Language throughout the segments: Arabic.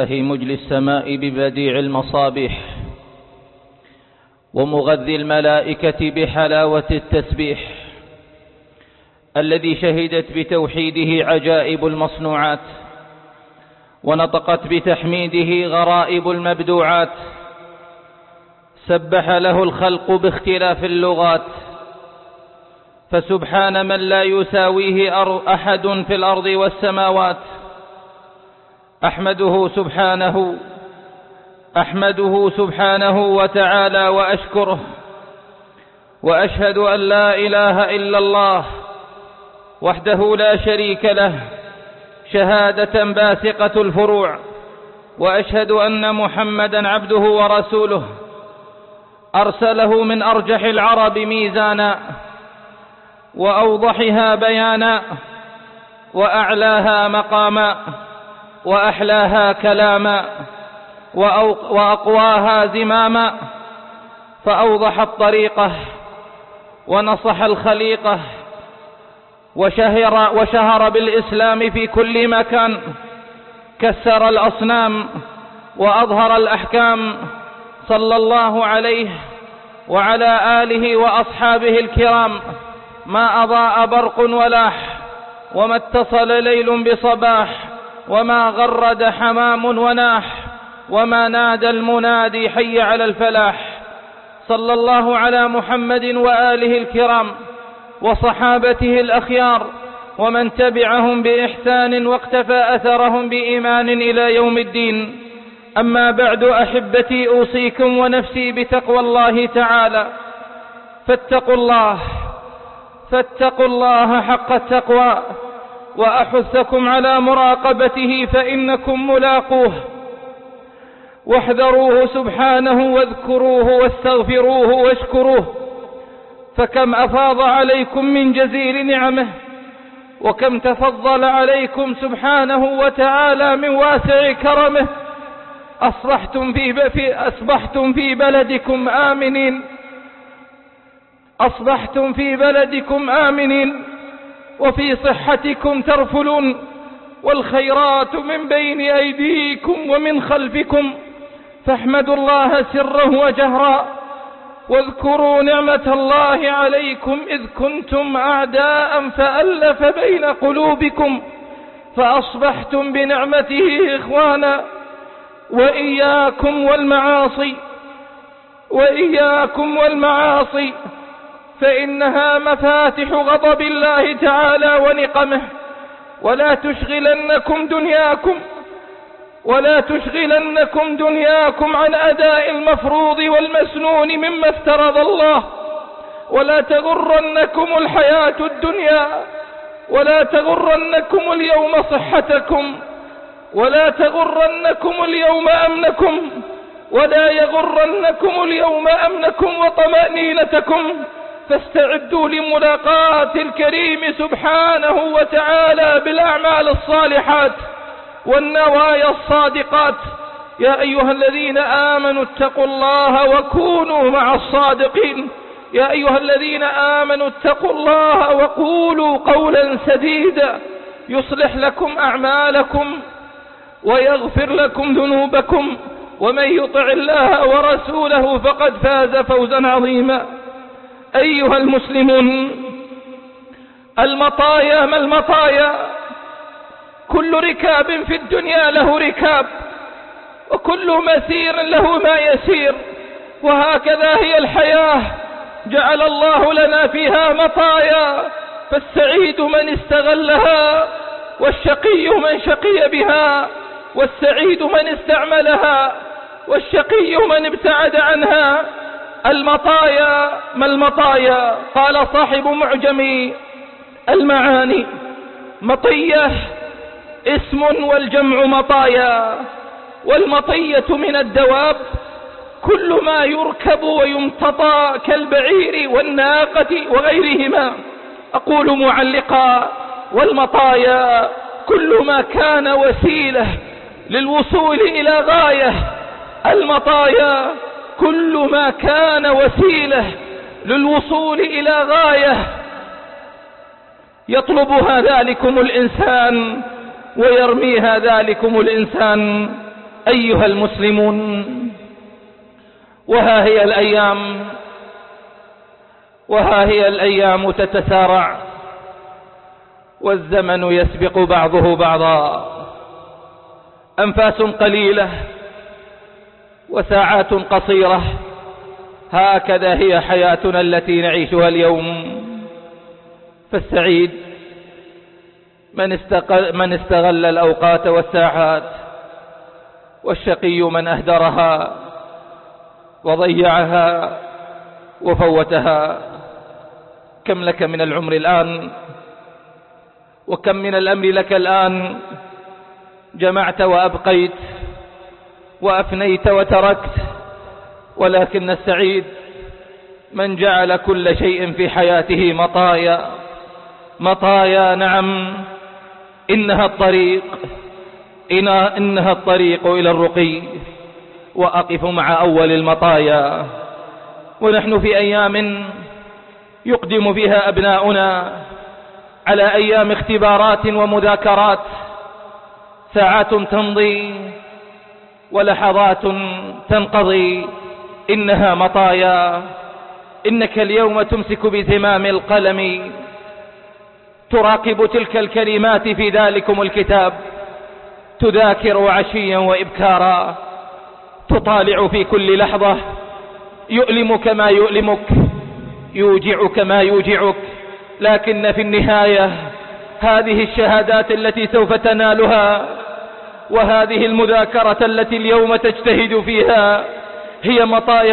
الله مجلي السماء ببديع المصابيح ومغذي الملائكة بحلاوة التسبيح، الذي شهدت بتوحيده عجائب المصنوعات ونطقت بتحميده غرائب المبدوعات، سبح له الخلق باختلاف اللغات، فسبحان من لا يساويه أحد في الأرض والسماوات. أحمده سبحانه وتعالى وأشكره، وأشهد أن لا إله إلا الله وحده لا شريك له شهادة باثقة الفروع، وأشهد أن محمدا عبده ورسوله أرسله من أرجح العرب ميزانا وأوضحها بيانا وأعلاها مقاما وأحلاها كلاما وأقواها زماما، فأوضح الطريقة ونصح الخليقة وشهر بالإسلام في كل مكان، كسر الأصنام وأظهر الأحكام، صلى الله عليه وعلى آله وأصحابه الكرام. ما أضاء برق ولاح، وما اتصل ليل بصباح، وما غرد حمام وناح، وما نادى المنادي حي على الفلاح. صلى الله على محمد وآله الكرام وصحابته الأخيار ومن تبعهم بإحسان واقتفى أثرهم بإيمان إلى يوم الدين. أما بعد، أحبتي، أوصيكم ونفسي بتقوى الله تعالى، فاتقوا الله حق التقوى، وأحثكم على مراقبته فإنكم ملاقوه، واحذروه سبحانه واذكروه واستغفروه واشكروه، فكم أفاض عليكم من جزيل نعمه، وكم تفضل عليكم سبحانه وتعالى من واسع كرمه. أصبحتم في بلدكم آمنين وفي صحتكم ترفلون، والخيرات من بين أيديكم ومن خلفكم، فاحمدوا الله سرا وجهرا، واذكروا نعمة الله عليكم إذ كنتم أعداء فألف بين قلوبكم فأصبحتم بنعمته إخوانا. وإياكم والمعاصي فإنها مفاتح غضب الله تعالى ونقمه، ولا تشغلنكم دنياكم عن أداء المفروض والمسنون مما افترض الله، ولا تغرنكم الحياة الدنيا، ولا تغرنكم اليوم صحتكم، ولا تغرنكم اليوم أمنكم، ولا يغرنكم اليوم أمنكم وطمأنينتكم، فاستعدوا لملاقاة الكريم سبحانه وتعالى بالأعمال الصالحات والنوايا الصادقات. يا أيها الذين آمنوا اتقوا الله وكونوا مع الصادقين. يا أيها الذين آمنوا اتقوا الله وقولوا قولا سديدا يصلح لكم أعمالكم ويغفر لكم ذنوبكم، ومن يطع الله ورسوله فقد فاز فوزا عظيما. أيها المسلمون، المطايا ما المطايا؟ كل ركاب في الدنيا له ركاب، وكل مسير له ما يسير، وهكذا هي الحياة، جعل الله لنا فيها مطايا، فالسعيد من استغلها، والشقي من شقي بها، والسعيد من استعملها، والشقي من ابتعد عنها. المطايا ما المطايا؟ قال صاحب معجم المعاني: مطية اسم والجمع مطايا، والمطية من الدواب كل ما يركب ويمتطى كالبعير والناقة وغيرهما. أقول معلقا: والمطايا كل ما كان وسيلة للوصول إلى غاية. المطايا كل ما كان وسيلة للوصول إلى غاية يطلبها ذلكم الإنسان ويرميها ذلكم الإنسان. أيها المسلمون، وها هي الأيام تتسارع، والزمن يسبق بعضه بعضا. أنفاس قليلة وساعات قصيرة، هكذا هي حياتنا التي نعيشها اليوم. فالسعيد من استغل الأوقات والساعات، والشقي من أهدرها وضيعها وفوتها. كم لك من العمر الآن، وكم من الأمر لك الآن. جمعت وأبقيت، وأفنيت وتركت، ولكن السعيد من جعل كل شيء في حياته مطايا. نعم، إنها الطريق إلى الرقي، وأقف مع أول المطايا. ونحن في أيام يقدم فيها أبناؤنا على أيام اختبارات ومذاكرات، ساعات تمضي ولحظات تنقضي، إنها مطايا. إنك اليوم تمسك بزمام القلم، تراقب تلك الكلمات في ذلكم الكتاب، تذاكر عشيا وإبكارا، تطالع في كل لحظة، يؤلمك ما يؤلمك، يوجعك ما يوجعك، لكن في النهاية هذه الشهادات التي سوف تنالها، وهذه المذاكرة التي اليوم تجتهد فيها، هي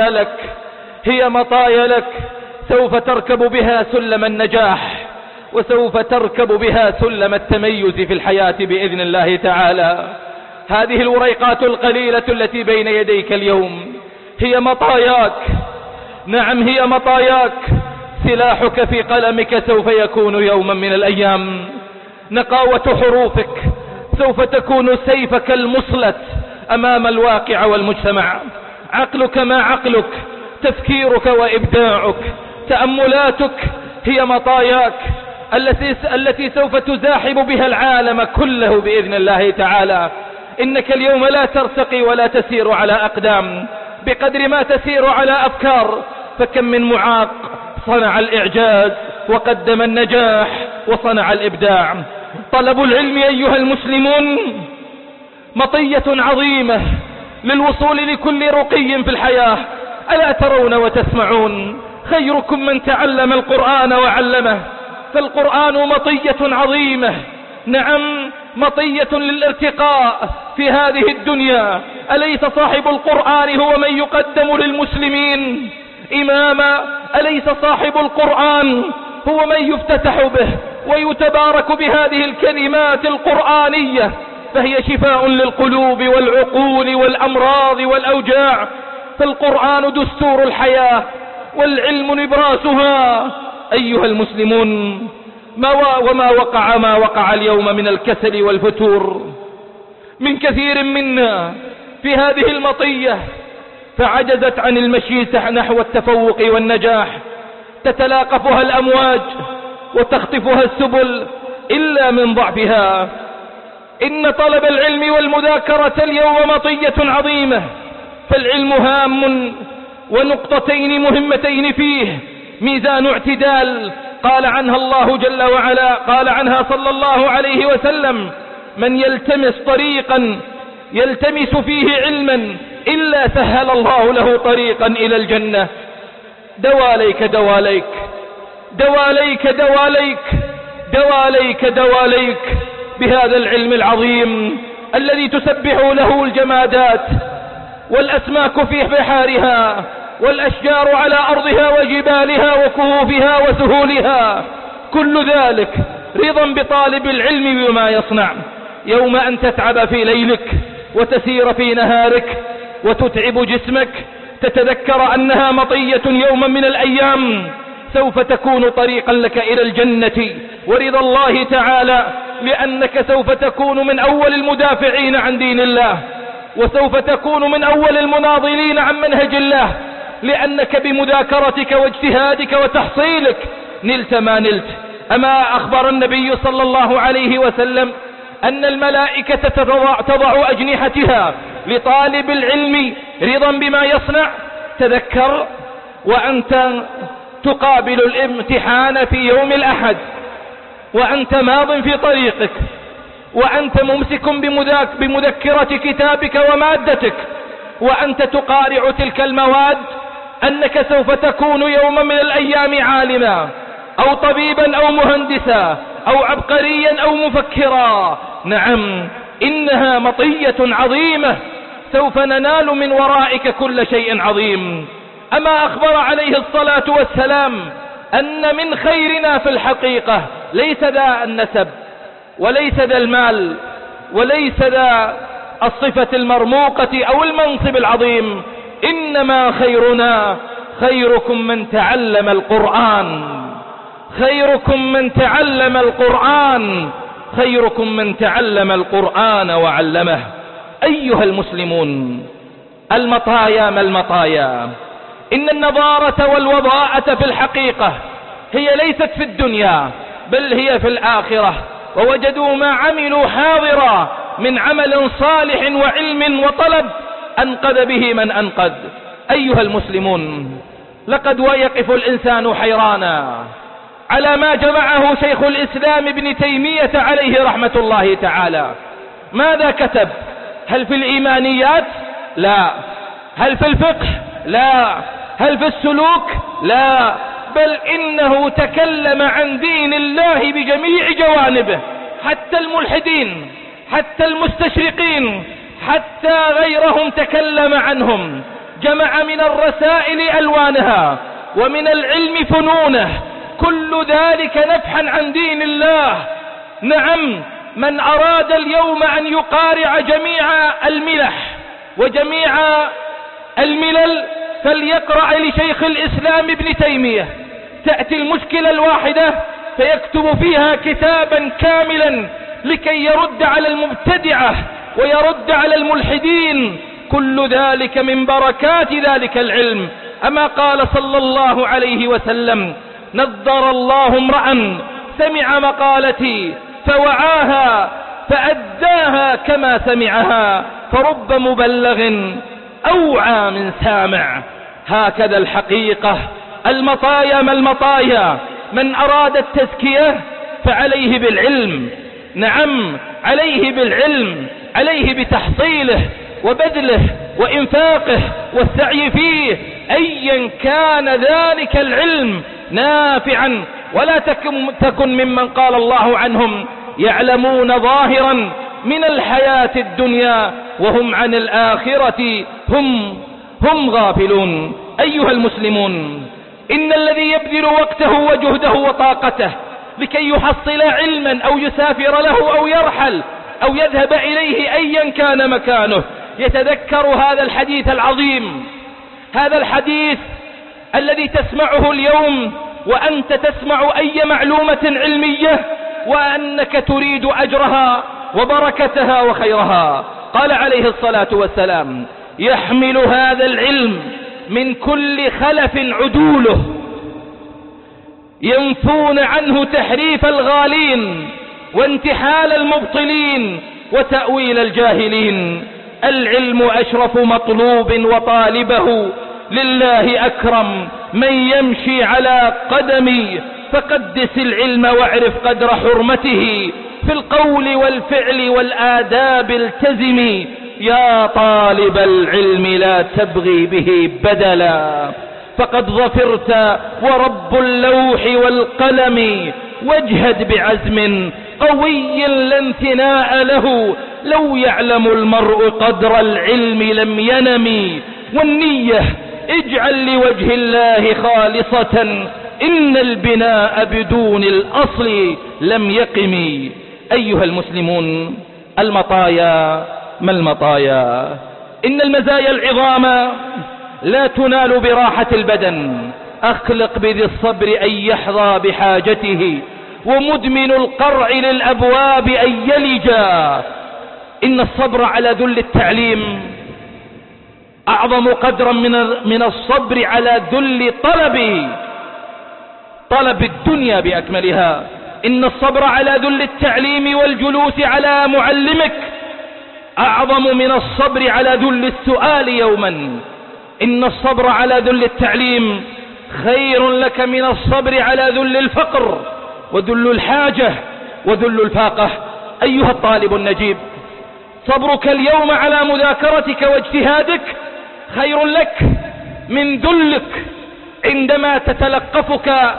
مطايا لك، سوف تركب بها سلم النجاح، وسوف تركب بها سلم التميز في الحياة بإذن الله تعالى. هذه الوريقات القليلة التي بين يديك اليوم هي مطاياك. نعم، هي مطاياك. سلاحك في قلمك سوف يكون يوما من الأيام. نقاوة حروفك سوف تكون سيفك المصلت أمام الواقع والمجتمع. عقلك ما عقلك، تفكيرك وإبداعك، تأملاتك هي مطاياك التي سوف تزاحم بها العالم كله بإذن الله تعالى. إنك اليوم لا ترتقي ولا تسير على أقدام بقدر ما تسير على أفكار. فكم من معاق صنع الإعجاز وقدم النجاح وصنع الإبداع. طلب العلم أيها المسلمون مطية عظيمة للوصول لكل رقي في الحياة. ألا ترون وتسمعون خيركم من تعلم القرآن وعلمه؟ فالقرآن مطية عظيمة، نعم، مطية للارتقاء في هذه الدنيا. أليس صاحب القرآن هو من يقدم للمسلمين إماما؟ أليس صاحب القرآن هو من يفتتح به ويتبارك بهذه الكلمات القرآنية؟ فهي شفاء للقلوب والعقول والأمراض والأوجاع. فالقرآن دستور الحياة والعلم نبراسها. أيها المسلمون، ما وقع اليوم من الكسل والفتور من كثير منا في هذه المطية، فعجزت عن المشي نحو التفوق والنجاح. تتلاقفها الأمواج وتخطفها السبل إلا من ضعفها. إن طلب العلم والمذاكرة اليوم مطية عظيمة، فالعلم هام، ونقطتين مهمتين فيه ميزان اعتدال قال عنها الله جل وعلا، قال عنها صلى الله عليه وسلم: من يلتمس طريقا يلتمس فيه علما إلا سهل الله له طريقا إلى الجنة. دواليك دواليك دواليك دواليك دواليك دواليك بهذا العلم العظيم الذي تسبح له الجمادات والأسماك في بحارها والأشجار على أرضها وجبالها وكهوفها وسهولها. كل ذلك رضا بطالب العلم بما يصنع. يوم أن تتعب في ليلك وتسير في نهارك وتتعب جسمك، تتذكر أنها مطية يوما من الأيام سوف تكون طريقا لك إلى الجنة ورضا الله تعالى، لأنك سوف تكون من أول المدافعين عن دين الله، وسوف تكون من أول المناضلين عن منهج الله، لأنك بمذاكرتك واجتهادك وتحصيلك نلت ما نلت. أما أخبر النبي صلى الله عليه وسلم أن الملائكة تضع أجنحتها لطالب العلم رضا بما يصنع. تذكر وأنت تقابل الامتحان في يوم الأحد وأنت ماض في طريقك وأنت ممسك بمذكرة كتابك ومادتك وأنت تقارع تلك المواد أنك سوف تكون يوما من الأيام عالما أو طبيبا أو مهندسا أو عبقريا أو مفكرا. نعم، إنها مطية عظيمة سوف ننال من ورائك كل شيء عظيم. أما أخبر عليه الصلاة والسلام أن من خيرنا في الحقيقة ليس ذا النسب وليس ذا المال وليس ذا الصفة المرموقة أو المنصب العظيم، إنما خيرنا خيركم من تعلم القرآن، خيركم من تعلم القرآن، خيركم من تعلم القرآن وعلمه. أيها المسلمون، المطايا ما المطايا؟ إن النضارة والوضاءة في الحقيقة هي ليست في الدنيا بل هي في الآخرة، ووجدوا ما عملوا حاضرا من عمل صالح وعلم وطلب أنقذ به من أنقذ. أيها المسلمون، لقد يقف الإنسان حيرانا على ما جمعه شيخ الإسلام ابن تيمية عليه رحمة الله تعالى. ماذا كتب؟ هل في الإيمانيات؟ لا. هل في الفقه؟ لا. هل في السلوك؟ لا. بل إنه تكلم عن دين الله بجميع جوانبه، حتى الملحدين، حتى المستشرقين، حتى غيرهم تكلم عنهم. جمع من الرسائل ألوانها ومن العلم فنونه، كل ذلك نفحا عن دين الله. نعم، من أراد اليوم أن يقارع جميع الملح وجميع الملل فليقرأ لشيخ الإسلام ابن تيمية. تأتي المشكلة الواحدة فيكتب فيها كتابا كاملا لكي يرد على المبتدعة ويرد على الملحدين. كل ذلك من بركات ذلك العلم. أما قال صلى الله عليه وسلم: نضر الله امرأ سمع مقالتي فوعاها فأداها كما سمعها، فرب مبلغ أوعى من سامع. هكذا الحقيقة. المطايا ما المطايا؟ من أراد التزكية فعليه بالعلم. نعم، عليه بالعلم، عليه بتحصيله وبذله وإنفاقه والسعي فيه، أيا كان ذلك العلم نافعا. ولا تكن ممن قال الله عنهم: يعلمون ظاهرا من الحياة الدنيا وهم عن الآخرة هم غافلون. أيها المسلمون، إن الذي يبذل وقته وجهده وطاقته لكي يحصل علما أو يسافر له أو يرحل أو يذهب إليه أيا كان مكانه يتذكر هذا الحديث العظيم، هذا الحديث الذي تسمعه اليوم وأنت تسمع أي معلومة علمية وأنك تريد أجرها وبركتها وخيرها. قال عليه الصلاة والسلام: يحمل هذا العلم من كل خلف عدوله ينفون عنه تحريف الغالين وانتحال المبطلين وتأويل الجاهلين. العلم أشرف مطلوب وطالبه لله أكرم من يمشي على قدمي، فقدس العلم واعرف قدر حرمته، في القول والفعل والآداب التزمي، يا طالب العلم لا تبغي به بدلا، فقد ظفرت ورب اللوح والقلم، واجهد بعزم قوي لا انثناء له، لو يعلم المرء قدر العلم لم ينم، والنية اجعل لوجه الله خالصة، إن البناء بدون الأصل لم يقم. أيها المسلمون، المطايا ما المطايا؟ إن المزايا العظام لا تنال براحة البدن، أخلق بذي الصبر أن يحظى بحاجته، ومدمن القرع للأبواب أن يلجا. إن الصبر على ذل التعليم أعظم قدرا من الصبر على ذل طلب الدنيا بأكملها. إن الصبر على ذل التعليم والجلوس على معلمك أعظم من الصبر على ذل السؤال يوما. إن الصبر على ذل التعليم خير لك من الصبر على ذل الفقر وذل الحاجة وذل الفاقة. أيها الطالب النجيب، صبرك اليوم على مذاكرتك واجتهادك خير لك من ذلك عندما تتلقفك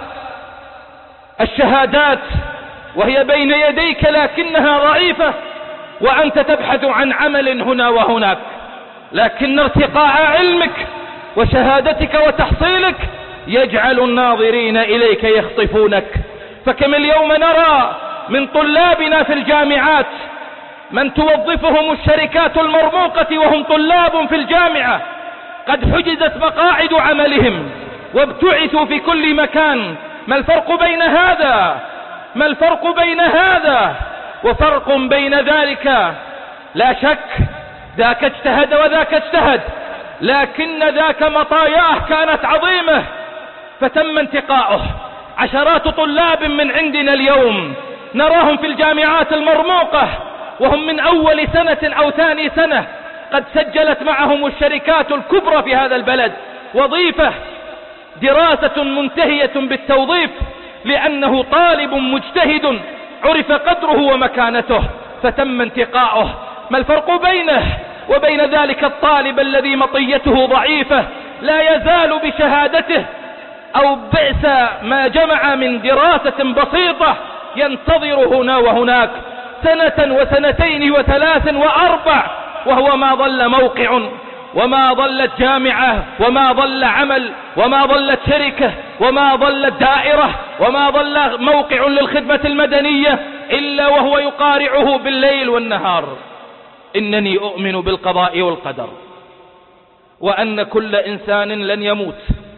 الشهادات وهي بين يديك لكنها ضعيفة وأنت تبحث عن عمل هنا وهناك. لكن ارتقاء علمك وشهادتك وتحصيلك يجعل الناظرين إليك يخطفونك. فكم اليوم نرى من طلابنا في الجامعات من توظفهم الشركات المرموقة وهم طلاب في الجامعة قد حجزت مقاعد عملهم وابتعثوا في كل مكان. ما الفرق بين هذا؟ ما الفرق بين هذا وفرق بين ذلك؟ لا شك ذاك اجتهد وذاك اجتهد، لكن ذاك مطاياه كانت عظيمة فتم انتقاؤه. عشرات طلاب من عندنا اليوم نراهم في الجامعات المرموقة وهم من أول سنة أو ثاني سنة قد سجلت معهم الشركات الكبرى في هذا البلد وظيفة، دراسة منتهية بالتوظيف لأنه طالب مجتهد عرف قدره ومكانته فتم انتقاؤه. ما الفرق بينه وبين ذلك الطالب الذي مطيته ضعيفة لا يزال بشهادته أو بئس ما جمع من دراسة بسيطة ينتظر هنا وهناك سنة وسنتين وثلاث وأربع وهو ما ظل موقع وما ظلت جامعة وما ظل عمل وما ظلت شركة وما ظلت دائرة وما ظل موقع للخدمة المدنية إلا وهو يقارعه بالليل والنهار. إنني أؤمن بالقضاء والقدر وأن كل إنسان لن يموت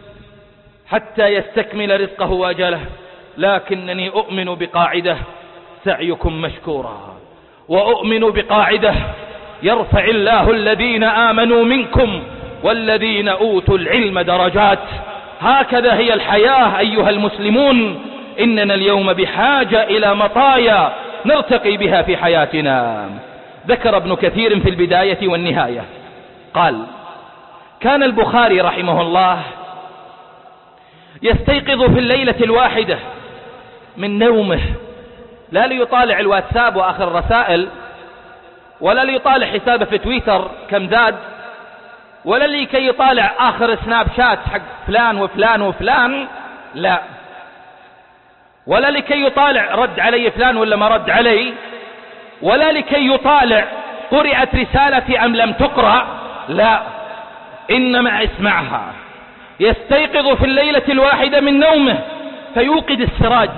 حتى يستكمل رزقه وأجله، لكنني أؤمن بقاعدة: سعيكم مشكورا. وأؤمن بقاعدة: يرفع الله الذين آمنوا منكم والذين أوتوا العلم درجات. هكذا هي الحياة أيها المسلمون. إننا اليوم بحاجة إلى مطايا نرتقي بها في حياتنا. ذكر ابن كثير في البداية والنهاية قال: كان البخاري رحمه الله يستيقظ في الليلة الواحدة من نومه لا ليطالع الواتساب وآخر الرسائل ولا ليطالع حسابه في تويتر كم زاد ولا لكي يطالع آخر سناب شات حق فلان وفلان وفلان، لا، ولا لكي يطالع رد علي فلان ولا ما رد علي، ولا لكي يطالع قرأت رسالتي أم لم تقرأ، لا، إنما اسمعها. يستيقظ في الليلة الواحدة من نومه فيوقد السراج.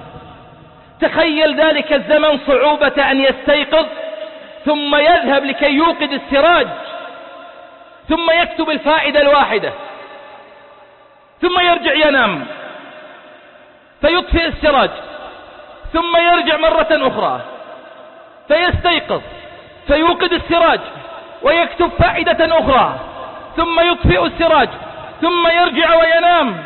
تخيل ذلك الزمن صعوبة أن يستيقظ ثم يذهب لكي يوقد السراج ثم يكتب الفائدة الواحدة ثم يرجع ينام فيطفئ السراج ثم يرجع مرة أخرى فيستيقظ فيوقد السراج ويكتب فائدة أخرى ثم يطفئ السراج ثم يرجع وينام.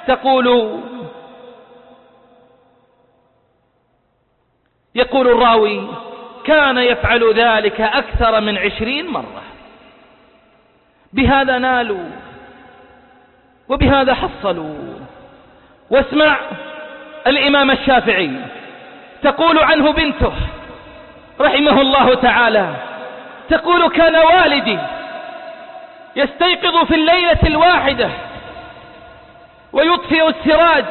يقول الراوي: كان يفعل ذلك أكثر من 20 مرة. بهذا نالوا وبهذا حصلوا. واسمع الإمام الشافعي تقول عنه بنته رحمه الله تعالى، تقول: كان والدي يستيقظ في الليلة الواحدة ويطفئ السراج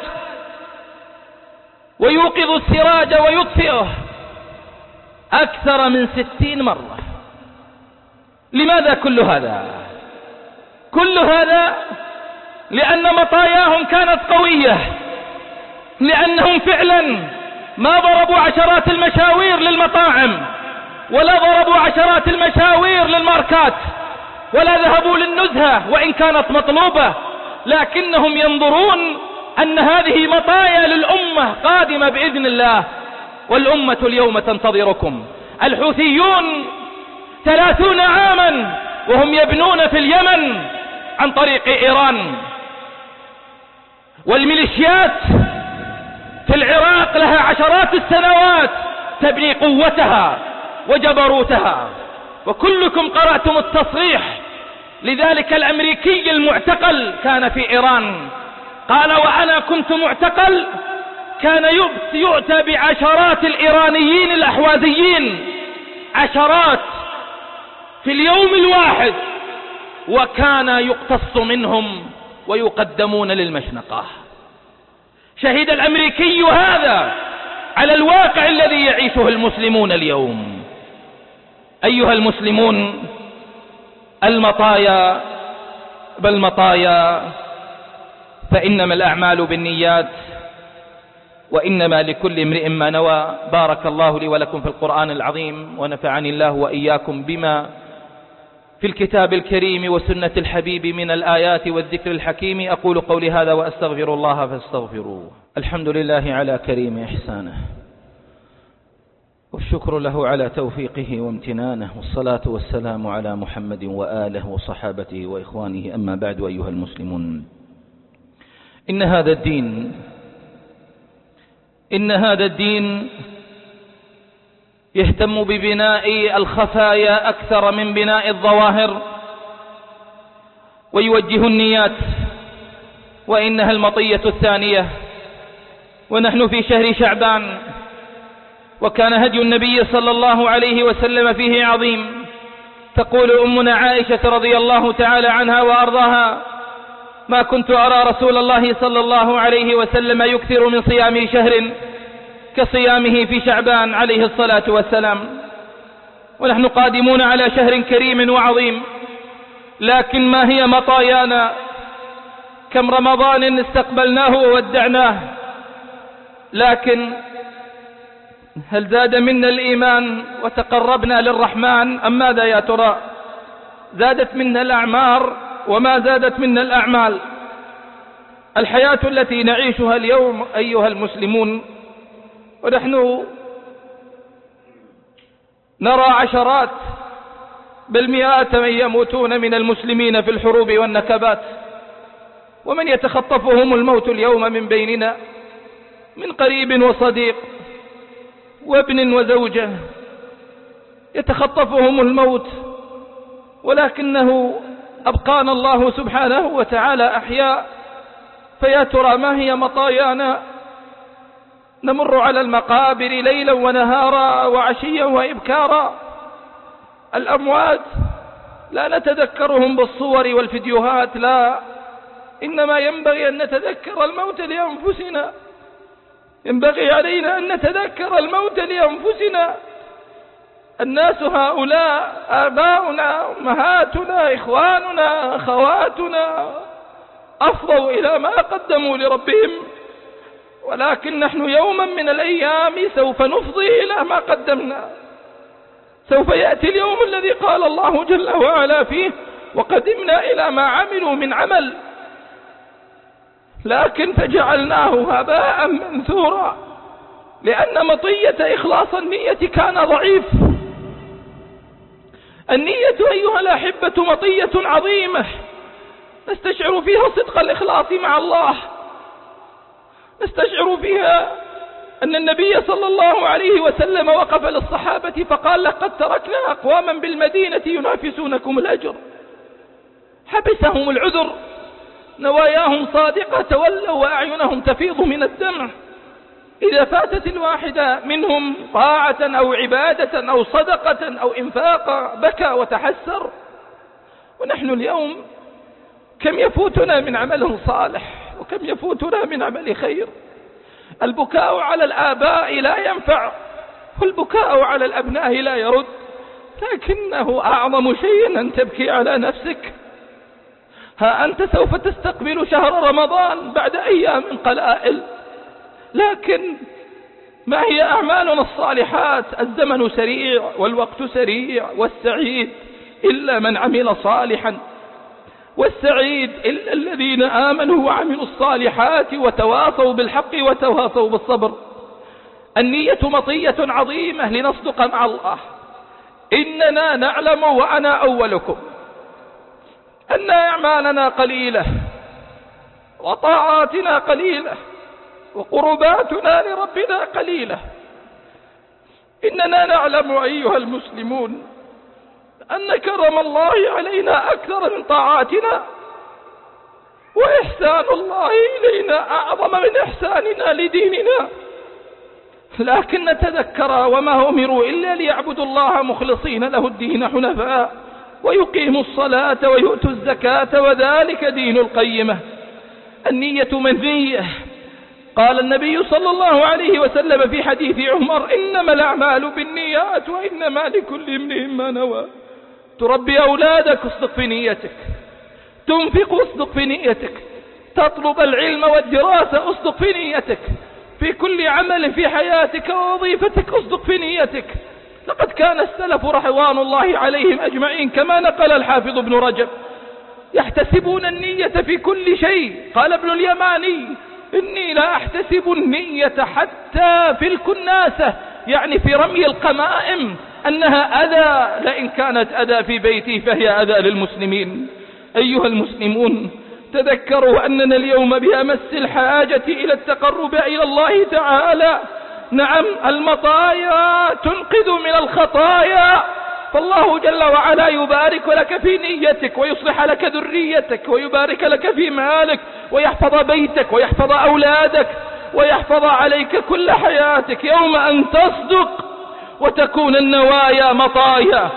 ويوقظ السراج ويطفئه أكثر من 60 مرة. لماذا كل هذا؟ كل هذا لأن مطاياهم كانت قوية، لأنهم فعلا ما ضربوا عشرات المشاوير للمطاعم ولا ضربوا عشرات المشاوير للماركات ولا ذهبوا للنزهة وإن كانت مطلوبة، لكنهم ينظرون أن هذه مطايا للأمة قادمة بإذن الله، والأمة اليوم تنتظركم. الحوثيون 30 عاما وهم يبنون في اليمن عن طريق إيران، والميليشيات في العراق لها عشرات السنوات تبني قوتها وجبروتها. وكلكم قرأتم التصريح لذلك الأمريكي المعتقل، كان في إيران، قال وأنا كنت معتقل كان يؤتى بعشرات الإيرانيين الأحوازيين، عشرات في اليوم الواحد، وكان يقتص منهم ويقدمون للمشنقة. شهد الأمريكي هذا على الواقع الذي يعيشه المسلمون اليوم. أيها المسلمون، المطايا بل مطايا، فإنما الأعمال بالنيات وإنما لكل امرئ ما نوى. بارك الله لي ولكم في القرآن العظيم، ونفعني الله وإياكم بما في الكتاب الكريم وسنة الحبيب من الآيات والذكر الحكيم. أقول قولي هذا وأستغفر الله فاستغفروه. الحمد لله على كريم إحسانه، والشكر له على توفيقه وامتنانه، والصلاة والسلام على محمد وآله وصحابته وإخوانه. أما بعد، أيها المسلمون، إن هذا الدين يهتم ببناء الخفايا أكثر من بناء الظواهر، ويوجه النيات، وإنها المطية الثانية، ونحن في شهر شعبان، وكان هدي النبي صلى الله عليه وسلم فيه عظيم. تقول أمنا عائشة رضي الله تعالى عنها وأرضاها: ما كنت أرى رسول الله صلى الله عليه وسلم يكثر من صيام شهر كصيامه في شعبان عليه الصلاة والسلام. ونحن قادمون على شهر كريم وعظيم، لكن ما هي مطايانا؟ كم رمضان استقبلناه وودعناه، لكن هل زاد منا الإيمان وتقربنا للرحمن أم ماذا يا ترى؟ زادت منا الأعمار وما زادت منا الأعمال. الحياة التي نعيشها اليوم أيها المسلمون، ونحن نرى عشرات بل مئات من يموتون من المسلمين في الحروب والنكبات، ومن يتخطفهم الموت اليوم من بيننا من قريب وصديق وابن وزوجة، يتخطفهم الموت، ولكنه أبقانا الله سبحانه وتعالى أحياء. فيا ترى ما هي مطايانا؟ نمر على المقابر ليلا ونهارا وعشيا وإبكارا. الأموات لا نتذكرهم بالصور والفيديوهات، لا، إنما ينبغي أن نتذكر الموت لأنفسنا. ينبغي علينا أن نتذكر الموت لأنفسنا. الناس هؤلاء آباؤنا، أمهاتنا، إخواننا، أخواتنا، أفضوا إلى ما قدموا لربهم، ولكن نحن يوما من الأيام سوف نفضي إلى ما قدمنا. سوف يأتي اليوم الذي قال الله جل وعلا فيه: وقدمنا إلى ما عملوا من عمل لكن فجعلناه هباء منثورا، لأن مطية إخلاص النية كان ضعيف. النية أيها الأحبة مطية عظيمة نستشعر فيها صدق الإخلاص مع الله، نستشعر فيها أن النبي صلى الله عليه وسلم وقف للصحابة فقال: لقد تركنا أقواما بالمدينة ينافسونكم الأجر. حبسهم العذر، نواياهم صادقة، تولوا وأعينهم تفيض من الدمع. إذا فاتت الواحدة منهم طاعة أو عبادة أو صدقة أو إنفاق بكى وتحسر. ونحن اليوم كم يفوتنا من عمل صالح وكم يفوتنا من عمل خير. البكاء على الآباء لا ينفع، والبكاء على الأبناء لا يرد، لكنه أعظم شيء أن تبكي على نفسك. ها أنت سوف تستقبل شهر رمضان بعد أيام قلائل، لكن ما هي أعمالنا الصالحات؟ الزمن سريع والوقت سريع، والسعيد إلا من عمل صالحا، والسعيد إلا الذين آمنوا وعملوا الصالحات وتواصوا بالحق وتواصوا بالصبر. النية مطية عظيمة لنصدق مع الله. إننا نعلم وأنا أولكم أن أعمالنا قليلة وطاعاتنا قليلة وقرباتنا لربنا قليلة. إننا نعلم أيها المسلمون أن كرم الله علينا أكثر من طاعاتنا، وإحسان الله إلينا أعظم من إحساننا لديننا، لكن نتذكر وما أمروا إلا ليعبدوا الله مخلصين له الدين حنفاء ويقيموا الصلاة ويؤتوا الزكاة وذلك دين القيمة. النية منية. قال النبي صلى الله عليه وسلم في حديث عمر: إنما الأعمال بالنيات وإنما لكل امرئ ما نوى. تربي أولادك اصدق في نيتك، تنفق اصدق في نيتك، تطلب العلم والدراسة اصدق في نيتك، في كل عمل في حياتك ووظيفتك اصدق في نيتك. لقد كان السلف رضوان الله عليهم أجمعين كما نقل الحافظ ابن رجب يحتسبون النية في كل شيء. قال ابن اليماني: إني لا أحتسب النية حتى في الكناسة، يعني في رمي القمائم، أنها أذى، لئن كانت أذى في بيتي فهي أذى للمسلمين. أيها المسلمون، تذكروا أننا اليوم بأمس الحاجة إلى التقرب إلى الله تعالى. نعم، المطايا تنقذ من الخطايا، فالله جل وعلا يبارك لك في نيتك ويصلح لك ذريتك ويبارك لك في مالك ويحفظ بيتك ويحفظ أولادك ويحفظ عليك كل حياتك يوم أن تصدق وتكون النوايا مطايا.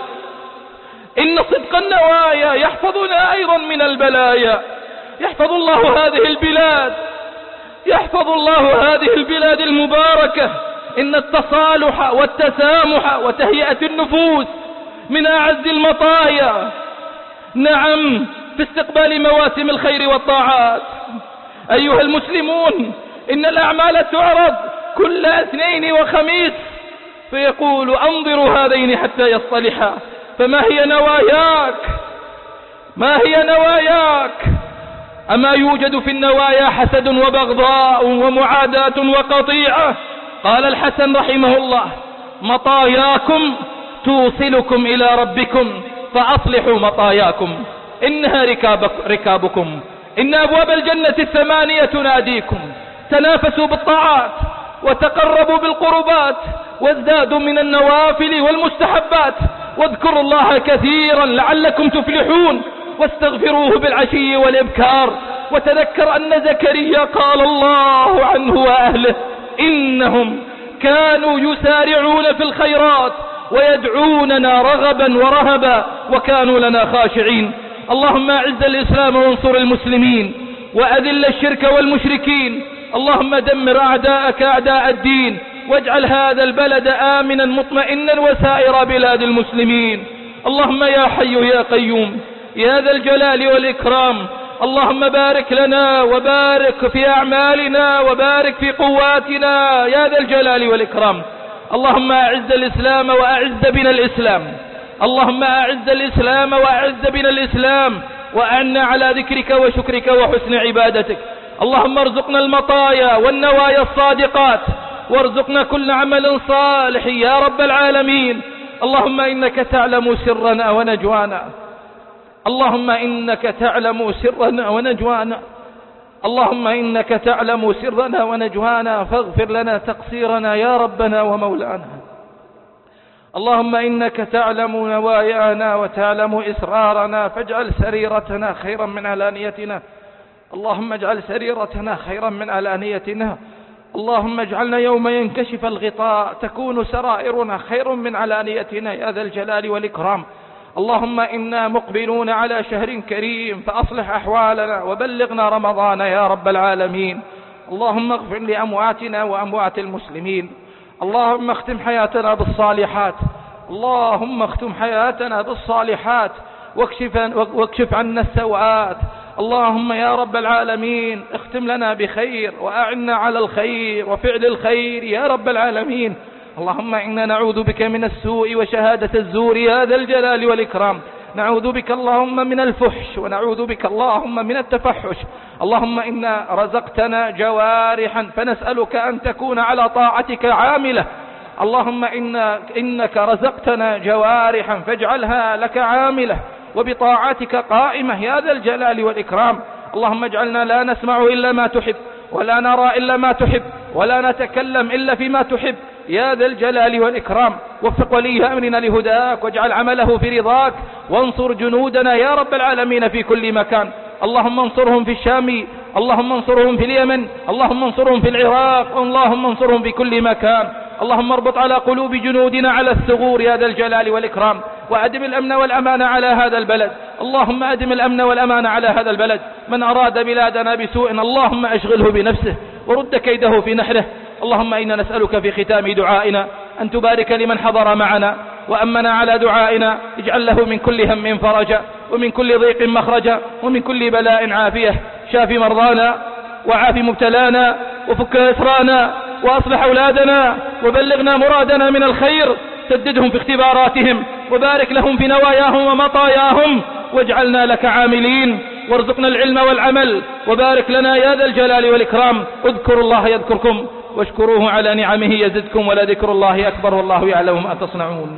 إن صدق النوايا يحفظنا أيضا من البلايا. يحفظ الله هذه البلاد، يحفظ الله هذه البلاد المباركة. إن التصالح والتسامح وتهيئة النفوس من أعز المطايا. نعم، في استقبال مواسم الخير والطاعات. أيها المسلمون، إن الأعمال تعرض كل اثنين وخميس، فيقول: أنظروا هذين حتى يصطلحا. فما هي نواياك؟ ما هي نواياك؟ أما يوجد في النوايا حسد وبغضاء ومعاداة وقطيعة؟ قال الحسن رحمه الله: مطاياكم توصلكم إلى ربكم فأصلحوا مطاياكم، إنها ركابكم، إن أبواب الجنة 8 تناديكم. تنافسوا بالطاعات وتقربوا بالقربات وازدادوا من النوافل والمستحبات، واذكروا الله كثيرا لعلكم تفلحون، واستغفروه بالعشي والإبكار. وتذكر أن زكريا قال الله عنه وأهله: إنهم كانوا يسارعون في الخيرات ويدعوننا رغبا ورهبا وكانوا لنا خاشعين. اللهم أعز الإسلام وانصر المسلمين، وأذل الشرك والمشركين. اللهم دمر أعداءك أعداء الدين، واجعل هذا البلد آمنا مطمئنا وسائر بلاد المسلمين. اللهم يا حي يا قيوم يا ذا الجلال والإكرام، اللهم بارك لنا وبارك في أعمالنا وبارك في قواتنا يا ذا الجلال والإكرام. اللهم أعز الإسلام وأعز بنا الإسلام، اللهم أعز الإسلام وأعز بنا الإسلام، وأعنا على ذكرك وشكرك وحسن عبادتك. اللهم ارزقنا المطايا والنوايا الصادقات، وارزقنا كل عمل صالح يا رب العالمين. اللهم إنك تعلم سرنا ونجوانا، اللهم إنك تعلم سرنا ونجوانا، اللهم إنك تعلم سرنا ونجوانا، فاغفر لنا تقصيرنا يا ربنا ومولانا. اللهم إنك تعلم نوايانا وتعلم إسرارنا، فاجعل سريرتنا خيرا من علانيتنا. اللهم اجعل سريرتنا خيرا من علانيتنا. اللهم اجعلنا يوم ينكشف الغطاء تكون سرائرنا خير من علانيتنا يا ذا الجلال والإكرام. اللهم إنا مقبلون على شهر كريم، فأصلح أحوالنا وبلغنا رمضان يا رب العالمين. اللهم اغفر لأمواتنا وأموات المسلمين. اللهم اختم حياتنا بالصالحات، اللهم اختم حياتنا بالصالحات، واكشف عنا السوءات. اللهم يا رب العالمين اختم لنا بخير، وأعنا على الخير وفعل الخير يا رب العالمين. اللهم إنا نعوذ بك من السوء وشهادة الزور يا ذا الجلال والإكرام. نعوذ بك اللهم من الفحش، ونعوذ بك اللهم من التفحش. اللهم إنا رزقتنا جوارحا، فنسألك أن تكون على طاعتك عاملة. اللهم إنك رزقتنا جوارحا فاجعلها لك عاملة، وبطاعتك قائمة يا ذا الجلال والإكرام. اللهم اجعلنا لا نسمع إلا ما تحب، ولا نرى إلا ما تحب، ولا نتكلم إلا فيما تحب، يا ذا الجلال والإكرام. وفق ولي أمرنا لهداك واجعل عمله في رضاك، وانصر جنودنا يا رب العالمين في كل مكان. اللهم انصرهم في الشام، اللهم انصرهم في اليمن، اللهم انصرهم في العراق، اللهم انصرهم في كل مكان. اللهم اربط على قلوب جنودنا على الثغور يا ذا الجلال والإكرام، وأدم الأمن والأمان على هذا البلد. اللهم أدم الأمن والأمان على هذا البلد. من أراد بلادنا بسوء اللهم أشغله بنفسه ورد كيده في نحره. اللهم إنا نسألك في ختام دعائنا أن تبارك لمن حضر معنا وأمنا على دعائنا، اجعل له من كل هم فرجا، ومن كل ضيق مخرجا، ومن كل بلاء عافية. شاف مرضانا وعاف مبتلانا، وفك أسرانا، وأصلح أولادنا، وبلغنا مرادنا من الخير. سددهم في اختباراتهم، وبارك لهم في نواياهم ومطاياهم، واجعلنا لك عاملين، وارزقنا العلم والعمل، وبارك لنا يا ذا الجلال والإكرام. اذكروا الله يذكركم، واشكروه على نعمه يزدكم، ولذكر الله أكبر، والله يعلم ما تصنعون.